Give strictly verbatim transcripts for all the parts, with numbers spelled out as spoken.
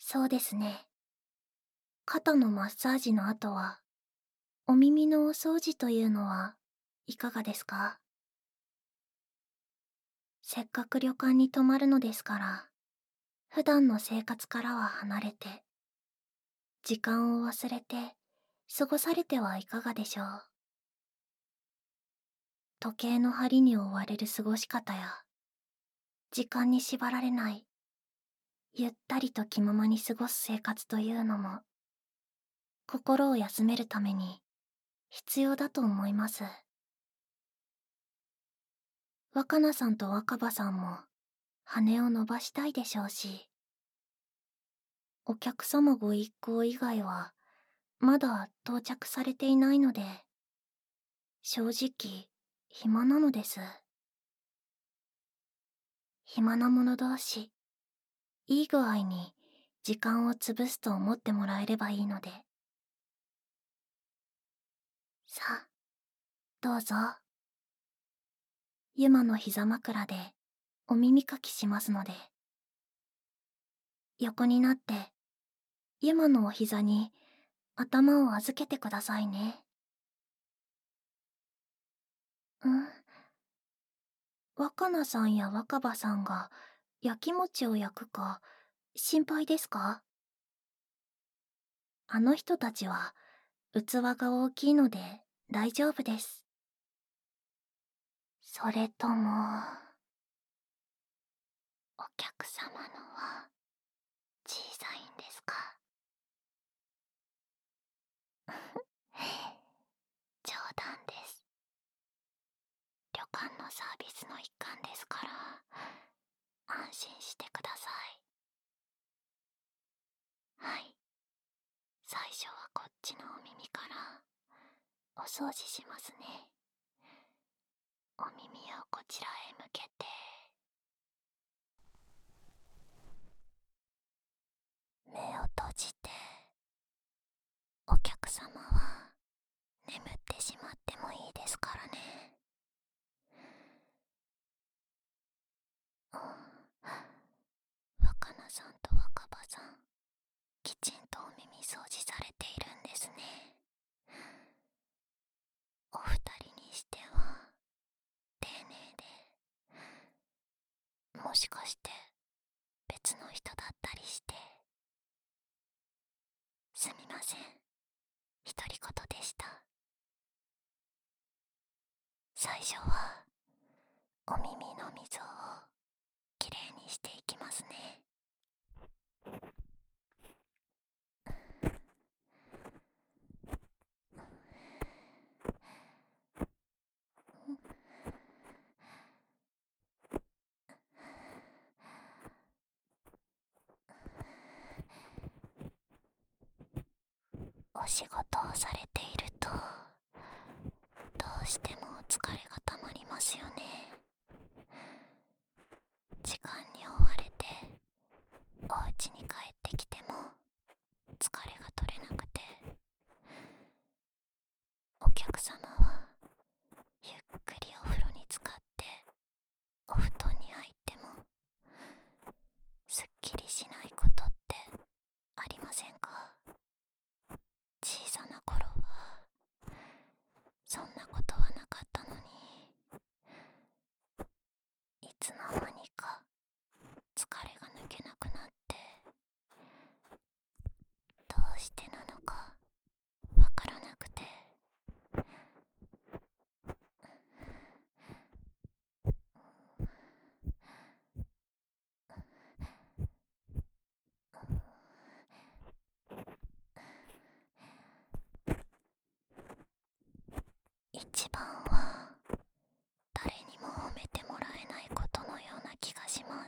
そうですね。肩のマッサージの後は、お耳のお掃除というのはいかがですか？せっかく旅館に泊まるのですから、普段の生活からは離れて、時間を忘れて過ごされてはいかがでしょう。時計の針に追われる過ごし方や、時間に縛られない、ゆったりと気ままに過ごす生活というのも、心を休めるために必要だと思います。若菜さんと若葉さんも羽を伸ばしたいでしょうし、お客様ご一行以外はまだ到着されていないので、正直暇なのです。暇な者同士、いい具合に時間を潰すと思ってもらえればいいので。さあ、どうぞ。ユマの膝枕でお耳かきしますので、横になってユマのお膝に頭を預けてくださいね。うん。若菜さんや若葉さんが焼き餅を焼くか心配ですか？あの人たちは器が大きいので大丈夫です。それとも、お客様のは小さいんですか？冗談です。旅館のサービスの一環ですから、安心してください。はい。最初はこっちのお耳からお掃除しますね。お耳をこちらへ向けて、目を閉じて、お客様は眠ってしまってもいいですからね。うん、若菜さんと若葉さん、きちんとお耳掃除されているんですね。お二人にしては丁寧で、もしかして別の人だったりして。すみません、独り言でした。最初はお耳の溝をきれいにしていきますね。お仕事をされていると、どうしても疲れがたまりますよね。時間に追われてお家に帰ってきても疲れが取れなくて、お客様はゆっくりお風呂に浸かってお布団に入ってもすっきりしないことってありませんか？小さな頃はそんなことはなかったのに、いつの間にか疲れが抜けなくなって、どうしてなのかわからなくて。一番は誰にも褒めてもらえないことのような気がします。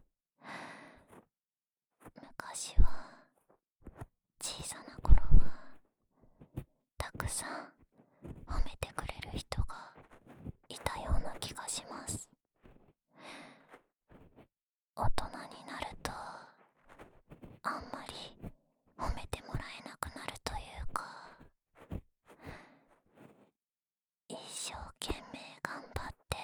昔は、小さな頃はたくさん褒めてくれる人がいたような気がします。大人になるとあんまり褒めてもらえなくなるというか、一生懸命頑張って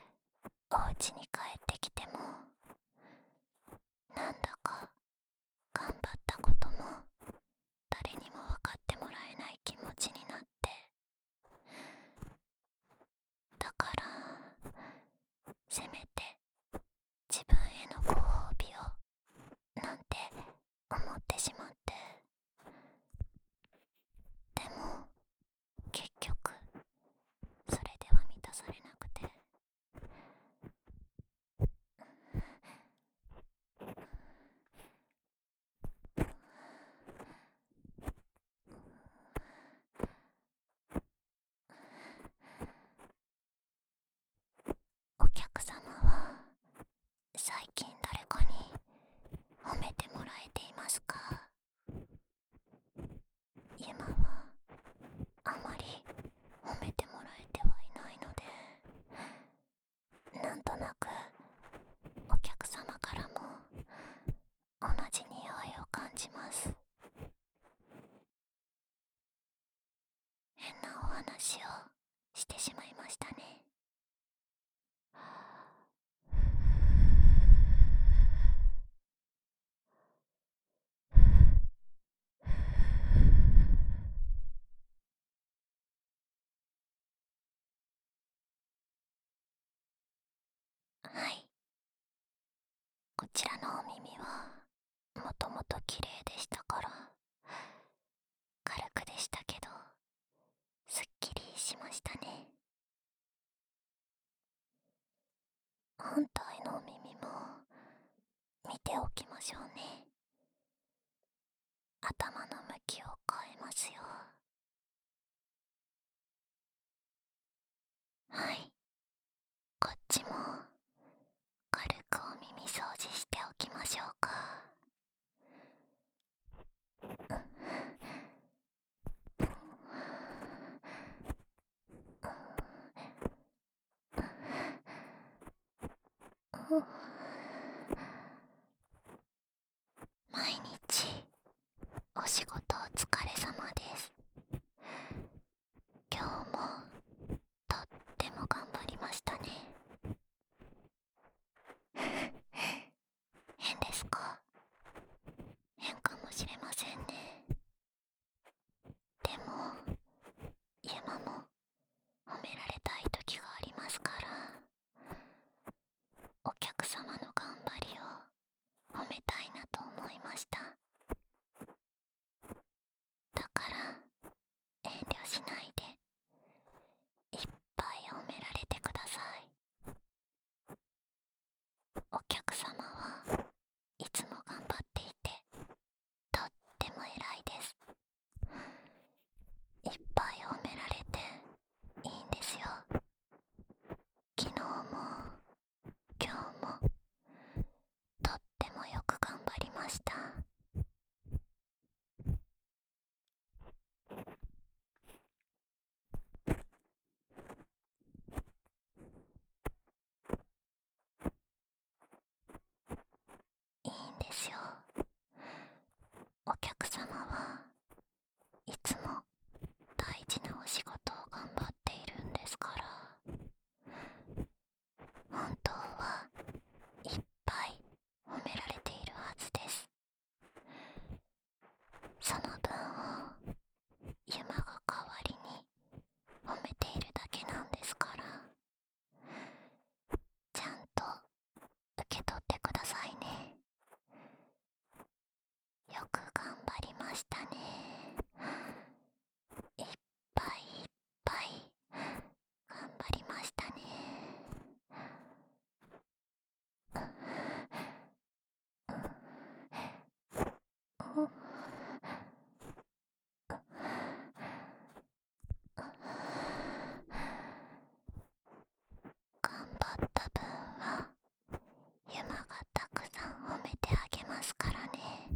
お家に帰ってきても、なんだかと綺麗でしたから、軽くでしたけどすっきりしましたね。反対の耳も見ておきましょうね。頭の向きを変えますよ。はい、こっちも軽くお耳掃除しておきましょうか。毎日お仕事お疲れ様です。今日もとっても頑張りましたね。変ですか？変かもしれませんね。でもユマも褒められたい時がありますから、お客様の頑張りを褒めたいなと思いました。だから遠慮しないでいっぱい褒められてください。お客様はいつも頑張っていてとっても偉いです。いっぱい褒められていいんですよ。昨日も今日もとってもよく頑張りました。いいんですよ。お客様はいつも大事なお仕事を頑張っているんですから、本当はいっぱい褒められているはずです。その分をユマが代わりに褒めているだけなんですから、ちゃんと受け取ってくださいね。よく頑張りましたね。いっぱいいっぱい頑張りましたね。うんうん頑張った分はユマがたくさん褒めてあげますからね。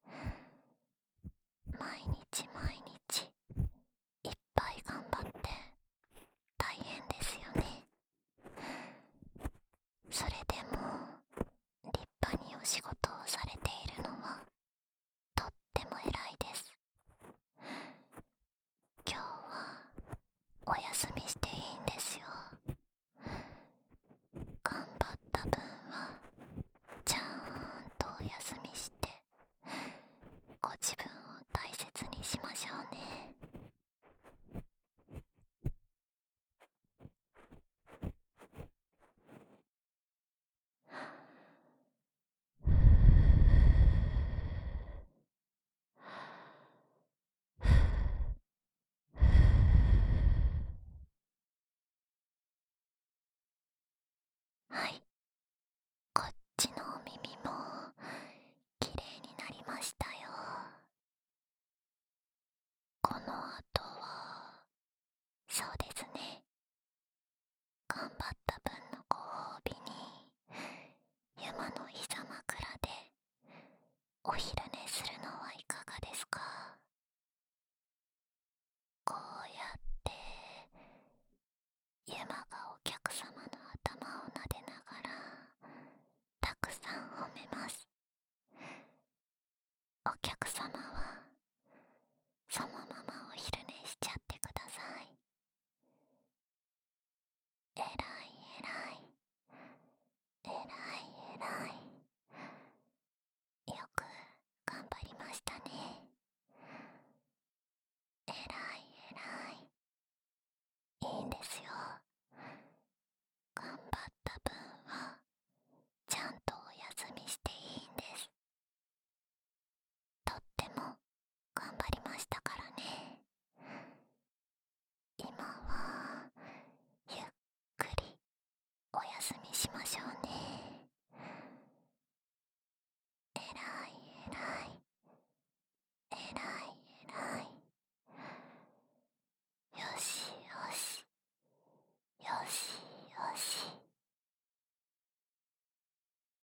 毎日毎日いっぱい頑張って大変ですよね。それでも立派にお仕事をされているのはとっても偉いです。今日はお休みしていいんですよ。頑張った分はちゃんとお休みしてご自分を大切にしましょうね。はい、こっちのお耳もきれいになりましたよ。この後はそうですね、頑張った分のご褒美にユマの膝枕でお開